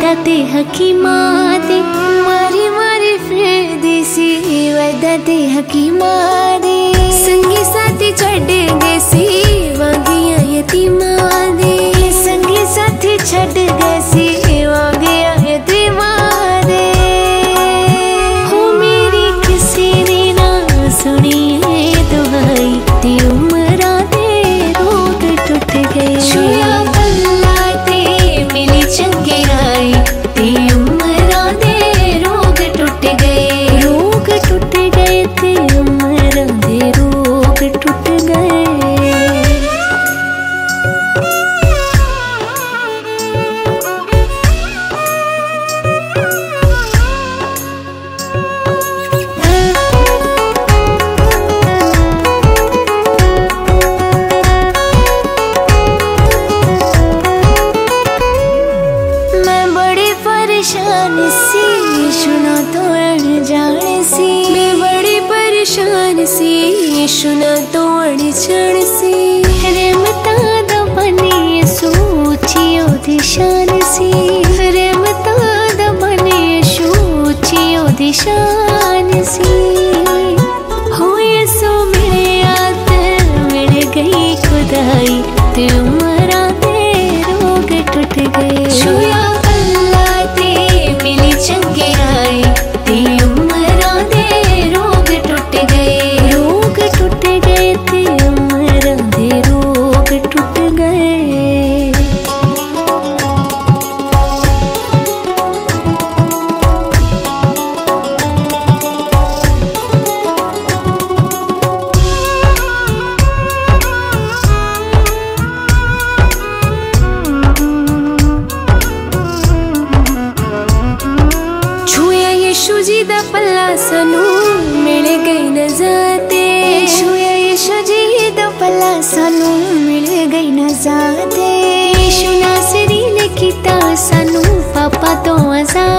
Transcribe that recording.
ते हकीमा दे मारी मारी फिरदी सी वदा ते हकीमा दे संगी साथी छड़ गए सी वागिया यतीमा दे संगी साथी छड़ गए सी वागिया यतीमा दे हो मेरी किसी ने ना सुनी है दुहाई ते उमरा दे रोग टूट गए छुया पल्ला ते मिली चंगे आई ते उमरा दे रोग टूट गए ते उमरा दे रोग टूट गए। परेशान सी सुना तो अनजान सी मैं बड़ी परेशान सी सुना तो अनजान सी रहमता दा बने सोचियो दिशान सी रहमता दा बने सोचियो दिशान सी हो ये सो मेरे याद मिल गई खुदाई ते उमरा दे रोग टूट गए छुया चंगे आए ते उमरा दे रोग टूट गए ते उमरा दे रोग टूट गए। यीशु जी दा पल्ला सानू मिल गई नजाते छुया यीशु जी दा पल्ला सानू मिल गई नजाते यीशु नासरी ने कीता सानू पापा तो आजाद